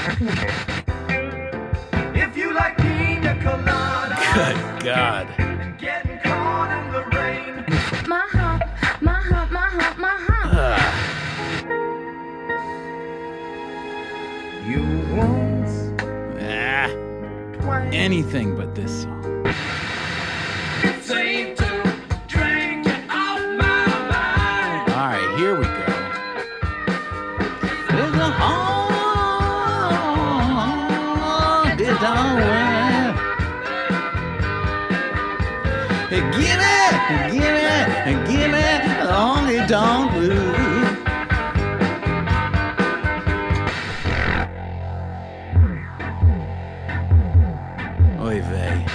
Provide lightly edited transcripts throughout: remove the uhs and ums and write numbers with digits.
If you like pina colada. Good God. And getting caught in the rain. My hump, my hump, my hump, my hump. You once, twice. Anything but this song. Seem to drink it off my mind. All right, here we go. Give it, only don't lose. Oy vey.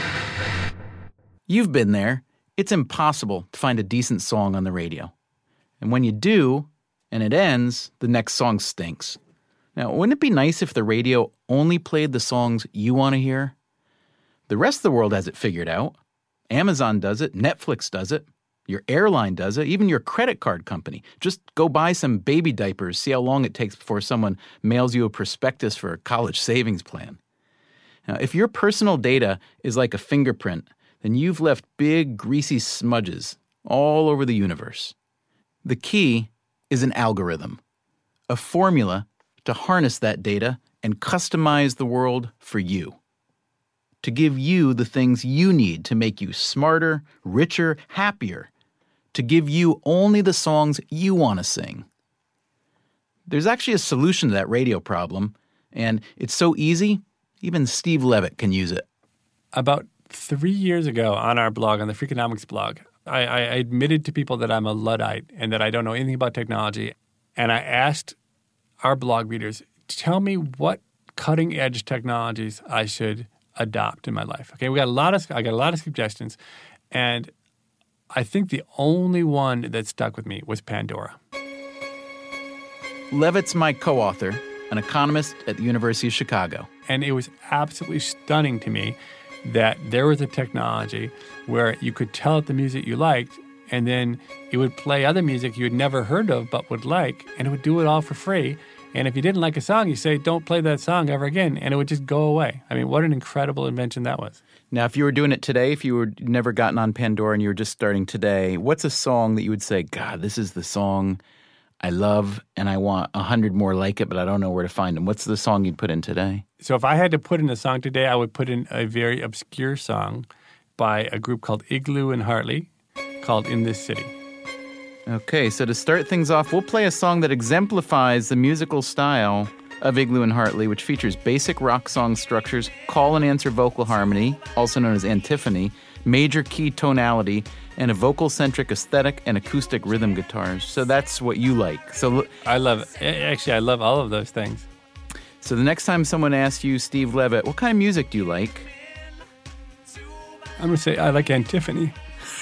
You've been there. It's impossible to find a decent song on the radio. And when you do, and it ends, the next song stinks. Now, wouldn't it be nice if the radio only played the songs you want to hear? The rest of the world has it figured out. Amazon does it, Netflix does it, your airline does it, even your credit card company. Just go buy some baby diapers, see how long it takes before someone mails you a prospectus for a college savings plan. Now, if your personal data is like a fingerprint, then you've left big, greasy smudges all over the universe. The key is an algorithm, a formula to harness that data and customize the world for you. To give you the things you need to make you smarter, richer, happier. To give you only the songs you want to sing. There's actually a solution to that radio problem, and it's so easy, even Steve Levitt can use it. About 3 years ago on our blog, on the Freakonomics blog, I admitted to people that I'm a Luddite and that I don't know anything about technology. And I asked our blog readers, tell me what cutting-edge technologies I should adopt in my life. Okay, I got a lot of suggestions, and I think the only one that stuck with me was Pandora. Levitt's my co-author, an economist at the University of Chicago. And it was absolutely stunning to me that there was a technology where you could tell it the music you liked, and then it would play other music you had never heard of but would like, and it would do it all for free. And if you didn't like a song, you say, don't play that song ever again, and it would just go away. I mean, what an incredible invention that was. Now, if you were doing it today, if you were never gotten on Pandora and you were just starting today, what's a song that you would say, God, this is the song I love and I want 100 more like it, but I don't know where to find them? What's the song you'd put in today? So if I had to put in a song today, I would put in a very obscure song by a group called Igloo and Hartley called In This City. Okay, so to start things off, we'll play a song that exemplifies the musical style of Igloo and Hartley, which features basic rock song structures, call and answer vocal harmony, also known as antiphony, major key tonality, and a vocal-centric aesthetic and acoustic rhythm guitars. So that's what you like. So I love it. Actually, I love all of those things. So the next time someone asks you, Steve Levitt, what kind of music do you like? I'm going to say I like antiphony.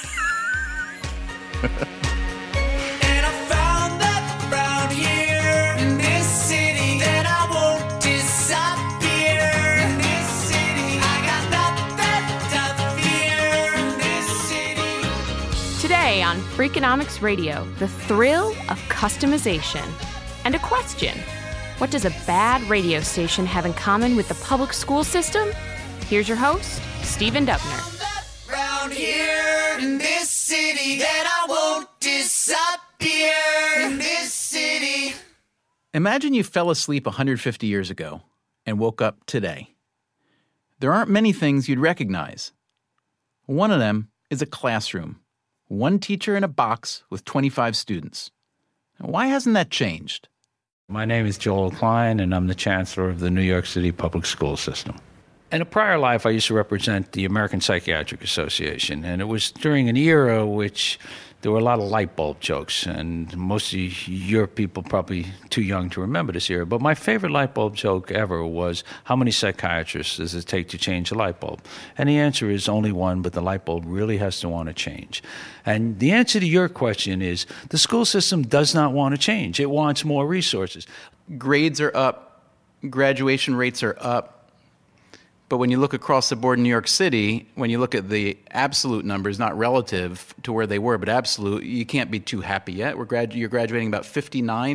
Today on Freakonomics Radio, the thrill of customization. And a question. What does a bad radio station have in common with the public school system? Here's your host, Stephen Dubner. Round here in this city that I won't disappear in this city. Imagine you fell asleep 150 years ago and woke up today. There aren't many things you'd recognize. One of them is a classroom. One teacher in a box with 25 students. Why hasn't that changed? My name is Joel Klein, and I'm the chancellor of the New York City Public School System. In a prior life, I used to represent the American Psychiatric Association, and it was during an era which there were a lot of light bulb jokes, and most of your people probably too young to remember this era. But my favorite light bulb joke ever was, how many psychiatrists does it take to change a light bulb? And the answer is only one, but the light bulb really has to want to change. And the answer to your question is, the school system does not want to change. It wants more resources. Grades are up, graduation rates are up. But when you look across the board in New York City, when you look at the absolute numbers, not relative to where they were, but absolute, you can't be too happy yet. You're graduating about 59%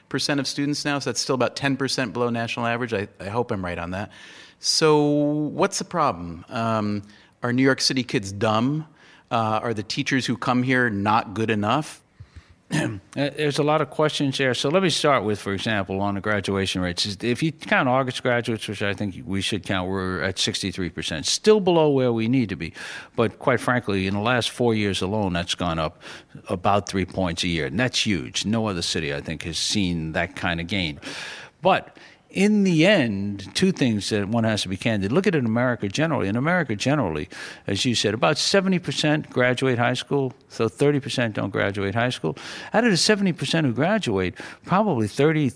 of students now, so that's still about 10% below national average. I hope I'm right on that. So what's the problem? Are New York City kids dumb? Are the teachers who come here not good enough? There's a lot of questions there. So let me start with, for example, on the graduation rates. If you count August graduates, which I think we should count, we're at 63%, still below where we need to be. But quite frankly, in the last 4 years alone, that's gone up about 3 points a year. And that's huge. No other city, I think, has seen that kind of gain. But in the end, two things that one has to be candid. Look at it in America generally. In America generally, as you said, about 70% graduate high school, so 30% don't graduate high school. Out of the 70% who graduate, probably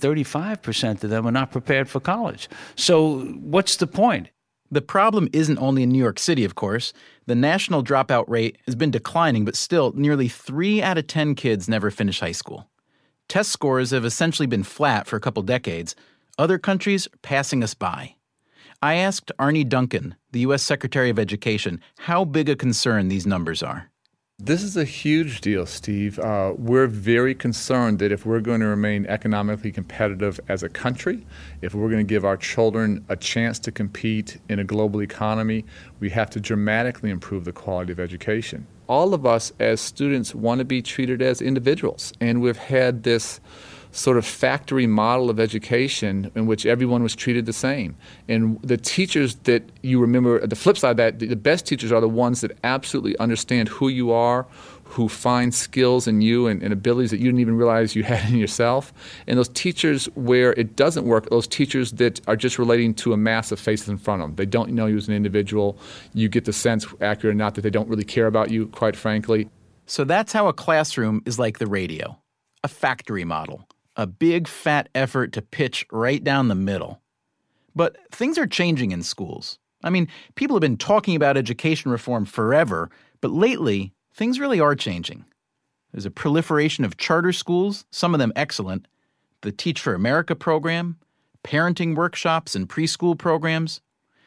35% of them are not prepared for college. So what's the point? The problem isn't only in New York City, of course. The national dropout rate has been declining, but still, nearly 3 out of 10 kids never finish high school. Test scores have essentially been flat for a couple decades. Other countries are passing us by. I asked Arne Duncan, the U.S. Secretary of Education, how big a concern these numbers are. This is a huge deal, Steve. We're very concerned that if we're going to remain economically competitive as a country, if we're going to give our children a chance to compete in a global economy, we have to dramatically improve the quality of education. All of us as students want to be treated as individuals, and we've had this sort of factory model of education in which everyone was treated the same. And the teachers that you remember, the flip side of that, the best teachers are the ones that absolutely understand who you are, who find skills in you and abilities that you didn't even realize you had in yourself. And those teachers where it doesn't work, those teachers that are just relating to a mass of faces in front of them. They don't know you as an individual. You get the sense, accurate or not, that they don't really care about you, quite frankly. So that's how a classroom is like the radio, a factory model. A big, fat effort to pitch right down the middle. But things are changing in schools. I mean, people have been talking about education reform forever, but lately, things really are changing. There's a proliferation of charter schools, some of them excellent, the Teach for America program, parenting workshops and preschool programs.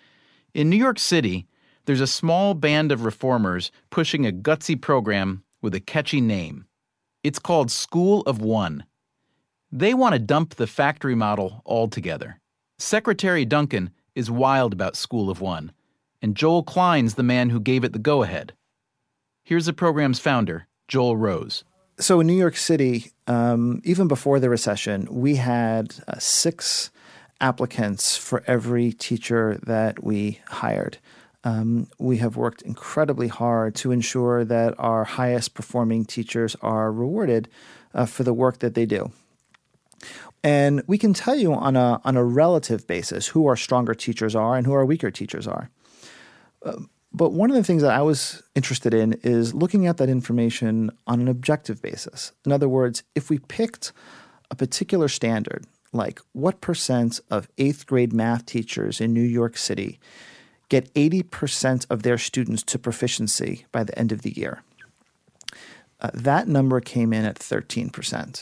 In New York City, there's a small band of reformers pushing a gutsy program with a catchy name. It's called School of One. They want to dump the factory model altogether. Secretary Duncan is wild about School of One, and Joel Klein's the man who gave it the go-ahead. Here's the program's founder, Joel Rose. So in New York City, even before the recession, we had 6 applicants for every teacher that we hired. We have worked incredibly hard to ensure that our highest performing teachers are rewarded for the work that they do. And we can tell you on a relative basis who our stronger teachers are and who our weaker teachers are. But one of the things that I was interested in is looking at that information on an objective basis. In other words, if we picked a particular standard, like what percent of 8th grade math teachers in New York City get 80% of their students to proficiency by the end of the year, that number came in at 13%.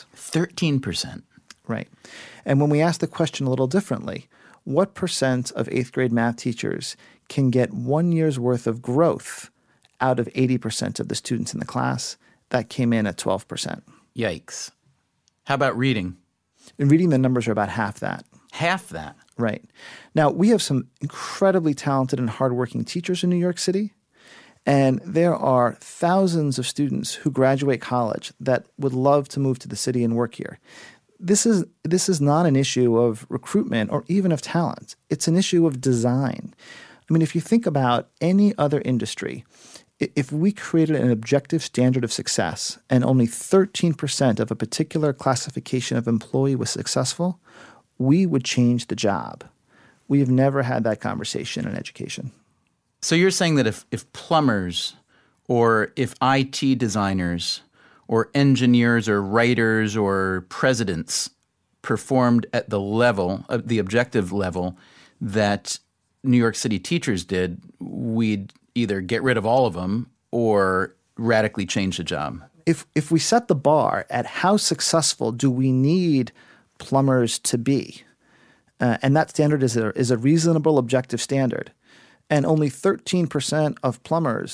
13%. Right. And when we ask the question a little differently, what percent of 8th grade math teachers can get 1 year's worth of growth out of 80% of the students in the class? That came in at 12%. Yikes. How about reading? In reading, the numbers are about half that. Half that? Right. Now, we have some incredibly talented and hardworking teachers in New York City, and there are thousands of students who graduate college that would love to move to the city and work here. This is not an issue of recruitment or even of talent. It's an issue of design. I mean, if you think about any other industry, if we created an objective standard of success and only 13% of a particular classification of employee was successful, we would change the job. We have never had that conversation in education. So you're saying that if plumbers or if IT designers or engineers or writers or presidents performed at the level, the objective level that New York City teachers did, we'd either get rid of all of them or radically change the job. If we set the bar at how successful do we need plumbers to be, and that standard is a reasonable objective standard, and only 13% of plumbers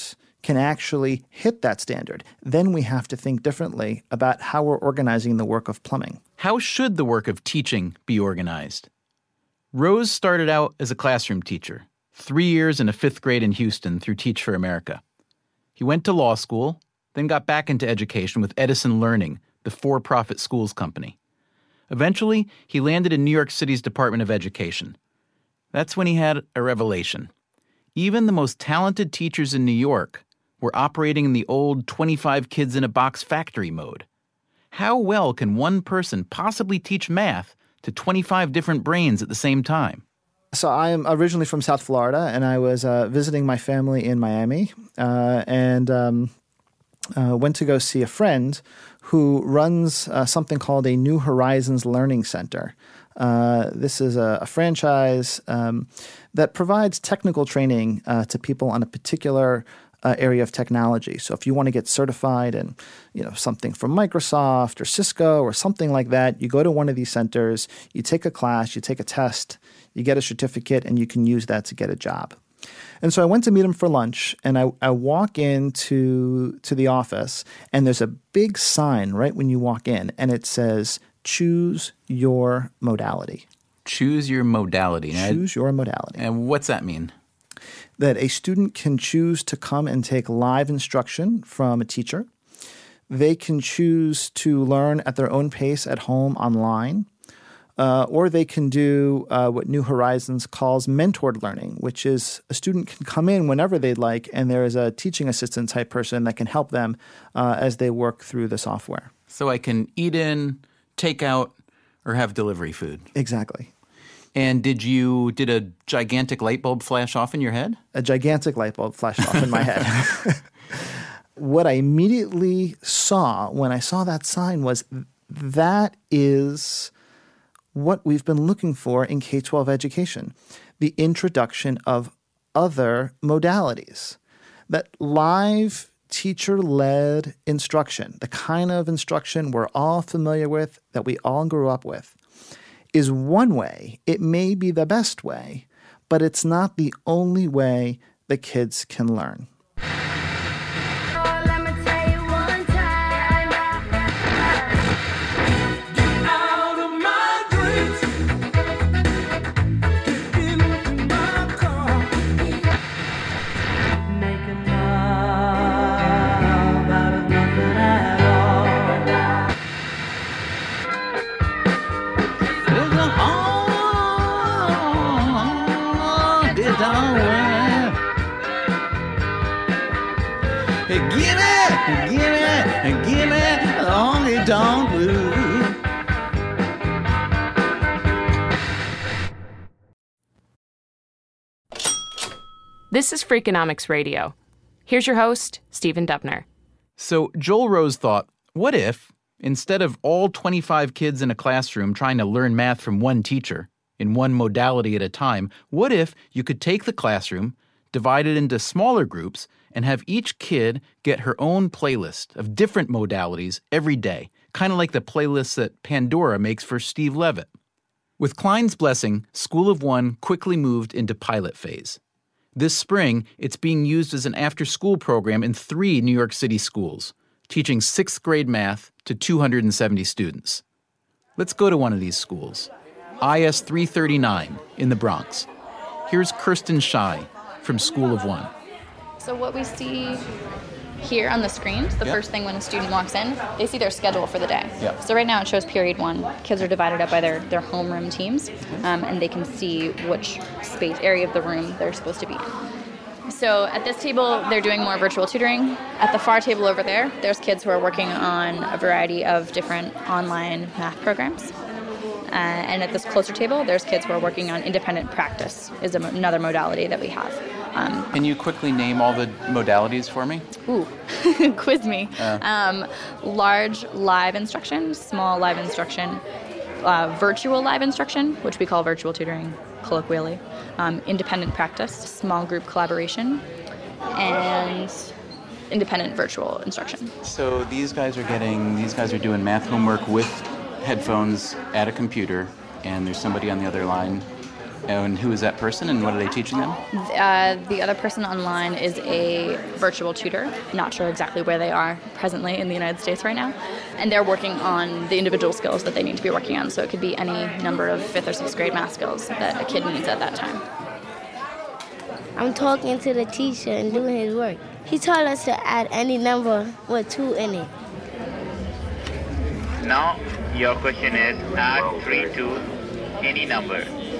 can actually hit that standard, then we have to think differently about how we're organizing the work of plumbing. How should the work of teaching be organized? Rose started out as a classroom teacher, 3 years in a 5th grade in Houston through Teach for America. He went to law school, then got back into education with Edison Learning, the for-profit schools company. Eventually, he landed in New York City's Department of Education. That's when he had a revelation. Even the most talented teachers in New York were operating in the old 25 kids in a box factory mode. How well can one person possibly teach math to 25 different brains at the same time? So I am originally from South Florida, and I was visiting my family in Miami, and went to go see a friend who runs something called a New Horizons Learning Center. This is a franchise that provides technical training to people on a particular area of technology. So if you want to get certified in, something from Microsoft or Cisco or something like that, you go to one of these centers, you take a class, you take a test, you get a certificate, and you can use that to get a job. And so I went to meet him for lunch, and I walk into the office, and there's a big sign right when you walk in, and it says, choose your modality. Choose your modality. Choose your modality. And what's that mean? That a student can choose to come and take live instruction from a teacher. They can choose to learn at their own pace at home online. Or they can do what New Horizons calls mentored learning, which is a student can come in whenever they'd like, and there is a teaching assistant type person that can help them as they work through the software. So I can eat in, take out, or have delivery food. Exactly. And did a gigantic light bulb flash off in your head? A gigantic light bulb flashed off in my head. What I immediately saw when I saw that sign was that is what we've been looking for in K-12 education, the introduction of other modalities. That live teacher-led instruction, the kind of instruction we're all familiar with, that we all grew up with, is one way. It may be the best way, but it's not the only way that kids can learn. Out of my dreams, get into my car, making love out of nothing at all. Give me honky tonk blues. This is Freakonomics Radio. Here's your host, Stephen Dubner. So Joel Rose thought, what if, instead of all 25 kids in a classroom trying to learn math from one teacher, in one modality at a time, what if you could take the classroom, divide it into smaller groups, and have each kid get her own playlist of different modalities every day, kind of like the playlists that Pandora makes for Steve Levitt. With Klein's blessing, School of One quickly moved into pilot phase. This spring, it's being used as an after-school program in 3 New York City schools, teaching 6th grade math to 270 students. Let's go to one of these schools, IS 339 in the Bronx. Here's Kirsten Schei from School of One. So what we see here on the screens, the first thing when a student walks in, they see their schedule for the day. Yep. So right now it shows period 1. Kids are divided up by their homeroom teams, and they can see which space area of the room they're supposed to be in. So at this table, they're doing more virtual tutoring. At the far table over there, there's kids who are working on a variety of different online math programs. And at this closer table, there's kids who are working on independent practice, is another modality that we have. Can you quickly name all the modalities for me? Ooh, quiz me. Large live instruction, small live instruction, virtual live instruction, which we call virtual tutoring colloquially, independent practice, small group collaboration, and independent virtual instruction. So these guys are doing math homework with headphones at a computer, and there's somebody on the other line And who is that person, and what are they teaching them? The other person online is a virtual tutor. Not sure exactly where they are presently in the United States right now. And they're working on the individual skills that they need to be working on. So it could be any number of 5th or 6th grade math skills that a kid needs at that time. I'm talking to the teacher and doing his work. He told us to add any number with 2 in it. Now, your question is add 3 to any number.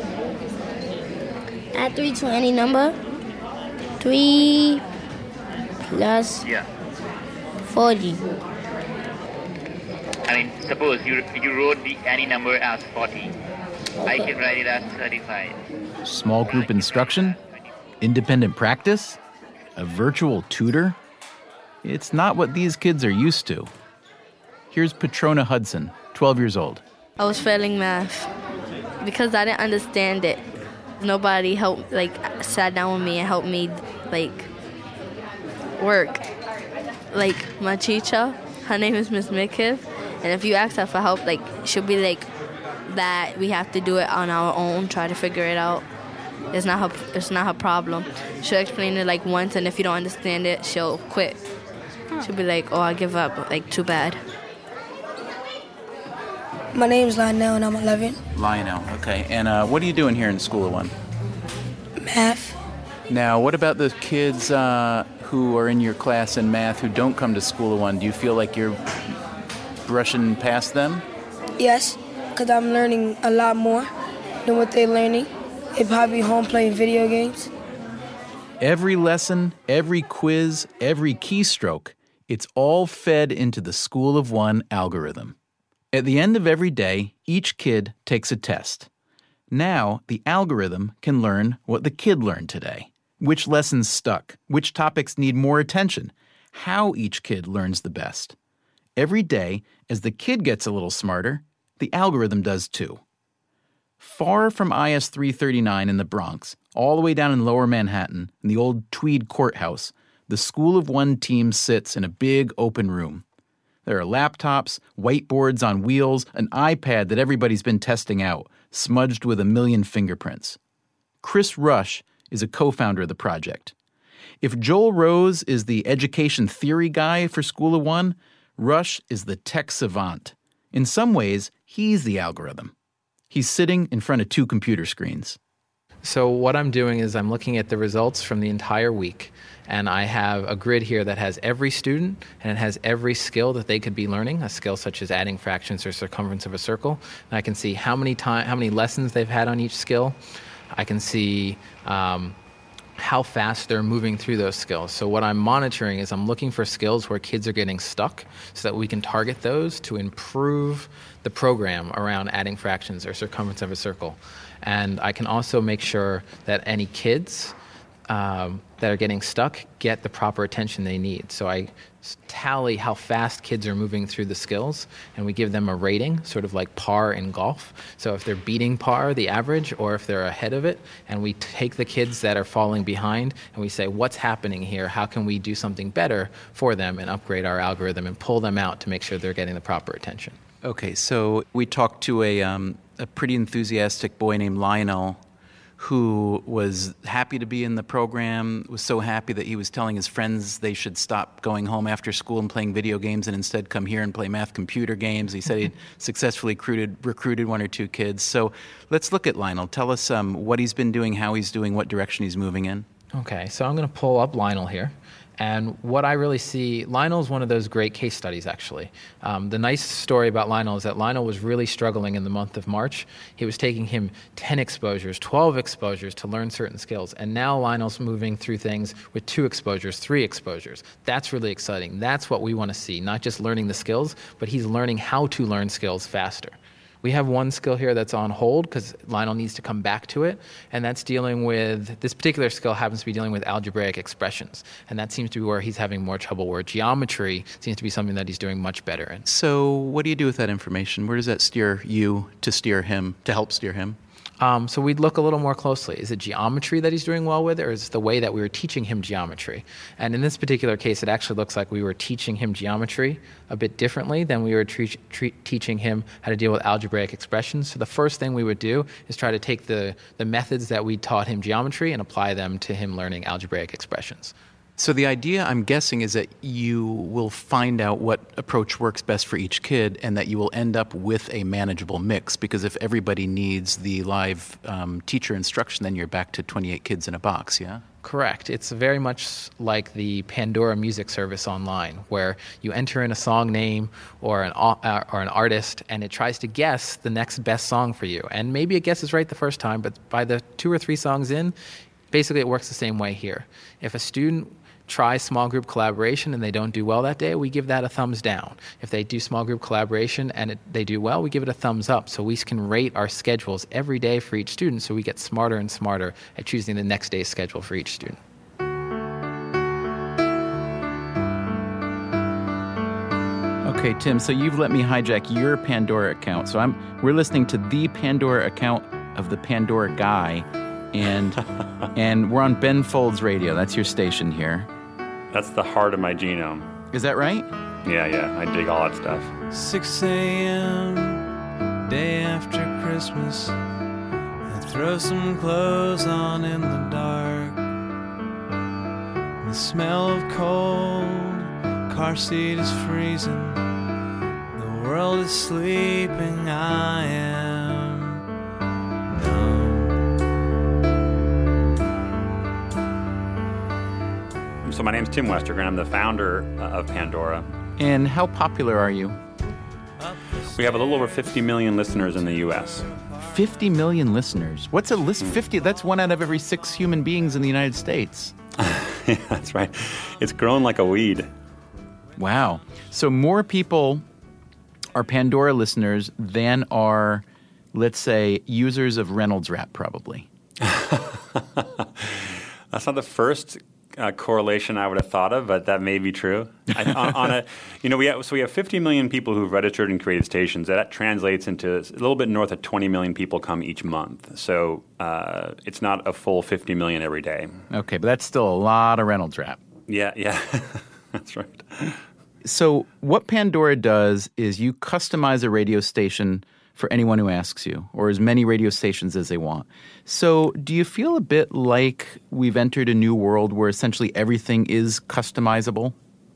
Add 3 to any number. 3 plus 40. I mean, suppose you wrote the any number as 40. I can write it as 35. Small group instruction? Independent practice? A virtual tutor? It's not what these kids are used to. Here's Patrona Hudson, 12 years old. I was failing math because I didn't understand it. Nobody helped, sat down with me and helped me, work. My teacher, her name is Miss Midkiff, and if you ask her for help, she'll be that we have to do it on our own, try to figure it out. It's not her problem. She'll explain it once, and if you don't understand it, she'll quit. She'll be oh, I give up, too bad. My name is Lionel, and I'm 11. Lionel, okay. And what are you doing here in School of One? Math. Now, what about the kids who are in your class in math who don't come to School of One? Do you feel like you're brushing past them? Yes, because I'm learning a lot more than what they're learning. They probably home playing video games. Every lesson, every quiz, every keystroke, it's all fed into the School of One algorithm. At the end of every day, each kid takes a test. Now, the algorithm can learn what the kid learned today, which lessons stuck, which topics need more attention, how each kid learns the best. Every day, as the kid gets a little smarter, the algorithm does too. Far from IS 339 in the Bronx, all the way down in Lower Manhattan, in the old Tweed Courthouse, the School of One team sits in a big open room. There are laptops, whiteboards on wheels, an iPad that everybody's been testing out, smudged with 1 million fingerprints. Chris Rush is a co-founder of the project. If Joel Rose is the education theory guy for School of One, Rush is the tech savant. In some ways, he's the algorithm. He's sitting in front of 2 computer screens. So what I'm doing is I'm looking at the results from the entire week, and I have a grid here that has every student, and it has every skill that they could be learning, a skill such as adding fractions or circumference of a circle. And I can see how many lessons they've had on each skill. I can see how fast they're moving through those skills. So what I'm monitoring is I'm looking for skills where kids are getting stuck so that we can target those to improve the program around adding fractions or circumference of a circle. And I can also make sure that any kids that are getting stuck get the proper attention they need. So I tally how fast kids are moving through the skills, and we give them a rating, sort of like par in golf. So if they're beating par, the average, or if they're ahead of it, and we take the kids that are falling behind and we say, what's happening here? How can we do something better for them and upgrade our algorithm and pull them out to make sure they're getting the proper attention? Okay, so we talked to a pretty enthusiastic boy named Lionel who was happy to be in the program, was so happy that he was telling his friends they should stop going home after school and playing video games and instead come here and play math computer games. He said he'd successfully recruited 1 or 2 kids. So let's look at Lionel. Tell us what he's been doing, how he's doing, what direction he's moving in. Okay, so I'm going to pull up Lionel here. And what I really see, Lionel's one of those great case studies, actually. The nice story about Lionel is that Lionel was really struggling in the month of March. It was taking him 10 exposures, 12 exposures to learn certain skills. And now Lionel's moving through things with 2 exposures, 3 exposures. That's really exciting. That's what we want to see, not just learning the skills, but he's learning how to learn skills faster. We have 1 skill here that's on hold because Lionel needs to come back to it, and that's dealing with, this particular skill happens to be dealing with algebraic expressions, and that seems to be where he's having more trouble, where geometry seems to be something that he's doing much better in. So what do you do with that information? Where does that steer you to steer him, to help steer him? So we'd look a little more closely. Is it geometry that he's doing well with, or is it the way that we were teaching him geometry? And in this particular case, it actually looks like we were teaching him geometry a bit differently than we were teaching him how to deal with algebraic expressions. So the first thing we would do is try to take the methods that we taught him geometry and apply them to him learning algebraic expressions. So the idea, I'm guessing, is that you will find out what approach works best for each kid and that you will end up with a manageable mix, because if everybody needs the live teacher instruction, then you're back to 28 kids in a box, yeah? Correct. It's very much like the Pandora music service online, where you enter in a song name or an artist, and it tries to guess the next best song for you. And maybe it guesses right the first time, but by the 2 or 3 songs in, basically it works the same way here. If a student try small group collaboration and they don't do well that day, we give that a thumbs down. If they do small group collaboration and they do well, we give it a thumbs up. So we can rate our schedules every day for each student, so we get smarter and smarter at choosing the next day's schedule for each student. Okay, Tim, so you've let me hijack your Pandora account. So we're listening to the Pandora account of the Pandora guy, and we're on Ben Folds Radio. That's your station here. That's the heart of my genome. Is that right? Yeah, I dig all that stuff. 6 a.m., day after Christmas. I throw some clothes on in the dark. The smell of cold, car seat is freezing. The world is sleeping, I am numb. So my name's Tim Westergren. I'm the founder of Pandora. And how popular are you? We have a little over 50 million listeners in the U.S. 50 million listeners? What's a list? 50? That's 1 out of every 6 human beings in the United States. Yeah, that's right. It's grown like a weed. Wow. So more people are Pandora listeners than are, let's say, users of Reynolds Wrap, probably. That's not the first correlation I would have thought of, but that may be true. We have 50 million people who've registered and created stations. That translates into a little bit north of 20 million people come each month. So it's not a full 50 million every day. Okay, but that's still a lot of Reynolds Wrap. Yeah, that's right. So what Pandora does is you customize a radio station for anyone who asks you, or as many radio stations as they want. So do you feel a bit like we've entered a new world where essentially everything is customizable?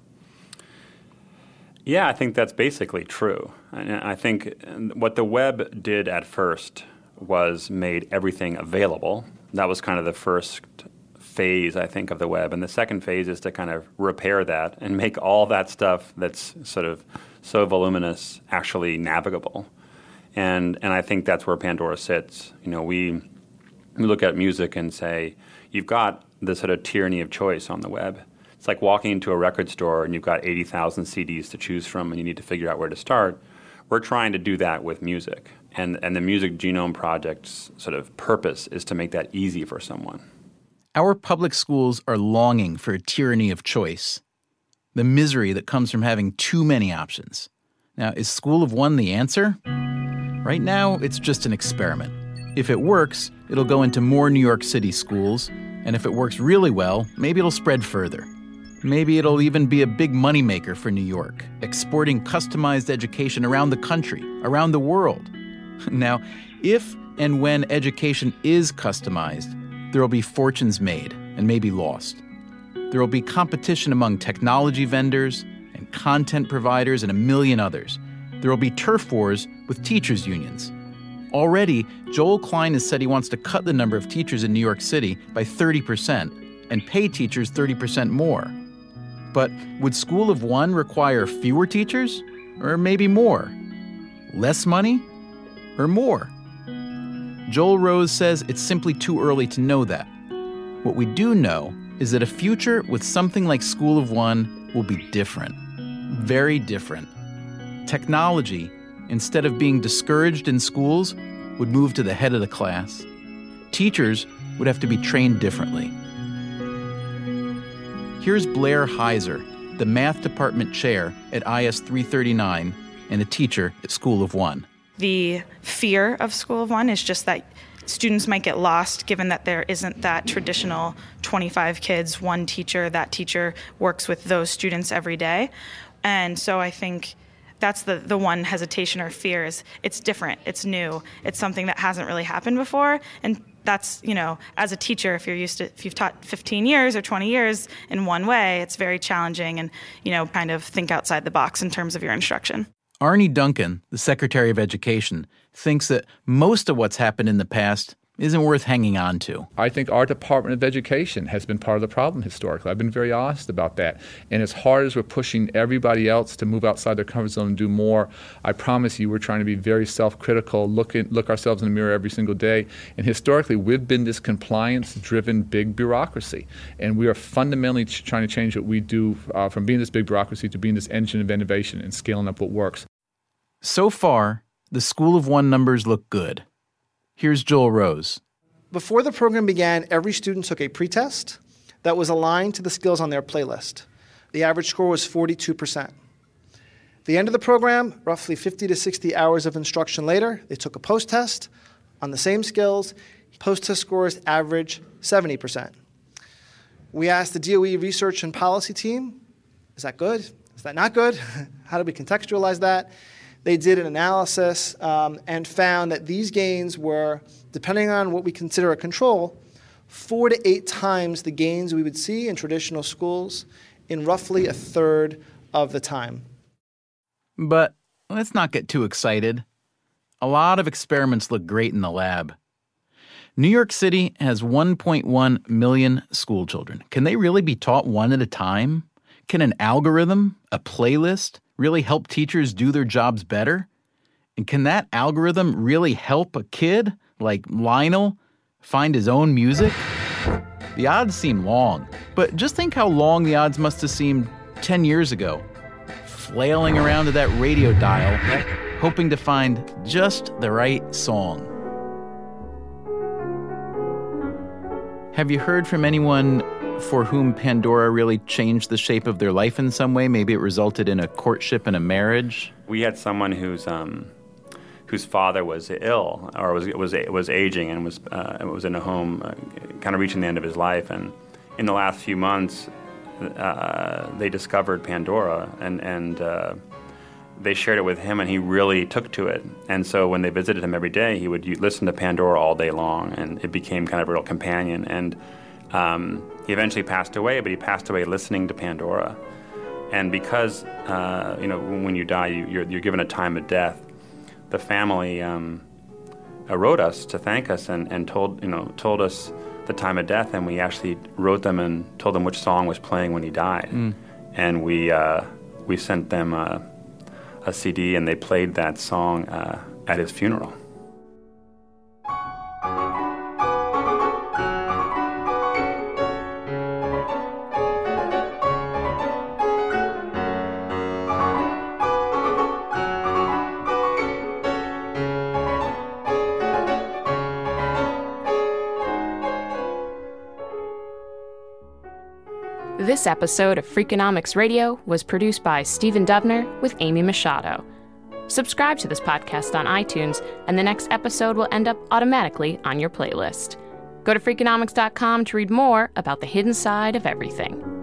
Yeah, I think that's basically true. I think what the web did at first was made everything available. That was kind of the first phase, I think, of the web. And the second phase is to kind of repair that and make all that stuff that's sort of so voluminous actually navigable. And I think that's where Pandora sits. We look at music and say, you've got this sort of tyranny of choice on the web. It's like walking into a record store and you've got 80,000 CDs to choose from and you need to figure out where to start. We're trying to do that with music. And the Music Genome Project's sort of purpose is to make that easy for someone. Our public schools are longing for a tyranny of choice, the misery that comes from having too many options. Now, is School of One the answer? Right now, it's just an experiment. If it works, it'll go into more New York City schools, and if it works really well, maybe it'll spread further. Maybe it'll even be a big moneymaker for New York, exporting customized education around the country, around the world. Now, if and when education is customized, there will be fortunes made and maybe lost. There will be competition among technology vendors and content providers and a million others. There will be turf wars with teachers' unions. Already, Joel Klein has said he wants to cut the number of teachers in New York City by 30% and pay teachers 30% more. But would School of One require fewer teachers? Or maybe more? Less money? Or more? Joel Rose says it's simply too early to know that. What we do know is that a future with something like School of One will be different. Very different. Technology, instead of being discouraged in schools, would move to the head of the class. Teachers would have to be trained differently. Here's Blair Heiser, the math department chair at IS 339 and a teacher at School of One. The fear of School of One is just that students might get lost given that there isn't that traditional 25 kids, one teacher. That teacher works with those students every day. And so I think that's the one hesitation or fear is it's different, it's new, it's something that hasn't really happened before. And that's, as a teacher, if you've taught 15 years or 20 years in one way, it's very challenging and, kind of think outside the box in terms of your instruction. Arne Duncan, the Secretary of Education, thinks that most of what's happened in the past isn't worth hanging on to. I think our Department of Education has been part of the problem historically. I've been very honest about that. And as hard as we're pushing everybody else to move outside their comfort zone and do more, I promise you we're trying to be very self-critical, look ourselves in the mirror every single day. And historically, we've been this compliance-driven big bureaucracy. And we are fundamentally trying to change what we do from being this big bureaucracy to being this engine of innovation and scaling up what works. So far, the School of One numbers look good. Here's Joel Rose. Before the program began, every student took a pretest that was aligned to the skills on their playlist. The average score was 42%. At the end of the program, roughly 50 to 60 hours of instruction later, they took a post-test on the same skills. Post-test scores average 70%. We asked the DOE Research and Policy team, is that good? Is that not good? How do we contextualize that? They did an analysis and found that these gains were, depending on what we consider a control, 4 to 8 times the gains we would see in traditional schools in roughly a third of the time. But let's not get too excited. A lot of experiments look great in the lab. New York City has 1.1 million school children. Can they really be taught one at a time? Can an algorithm, a playlist, really help teachers do their jobs better? And can that algorithm really help a kid like Lionel find his own music? The odds seem long, but just think how long the odds must have seemed 10 years ago, flailing around to that radio dial, hoping to find just the right song. Have you heard from anyone for whom Pandora really changed the shape of their life in some way? Maybe it resulted in a courtship and a marriage? We had someone whose father was ill or was aging and was in a home, kind of reaching the end of his life. And in the last few months, they discovered Pandora and they shared it with him, and he really took to it. And so when they visited him every day, he would listen to Pandora all day long, and it became kind of a real companion. And he eventually passed away, but he passed away listening to Pandora. And because when you die, you're given a time of death. The family wrote us to thank us and told us the time of death, and we actually wrote them and told them which song was playing when he died. And we sent them a CD, and they played that song at his funeral. This episode of Freakonomics Radio was produced by Stephen Dubner with Amy Machado. Subscribe to this podcast on iTunes, and the next episode will end up automatically on your playlist. Go to Freakonomics.com to read more about the hidden side of everything.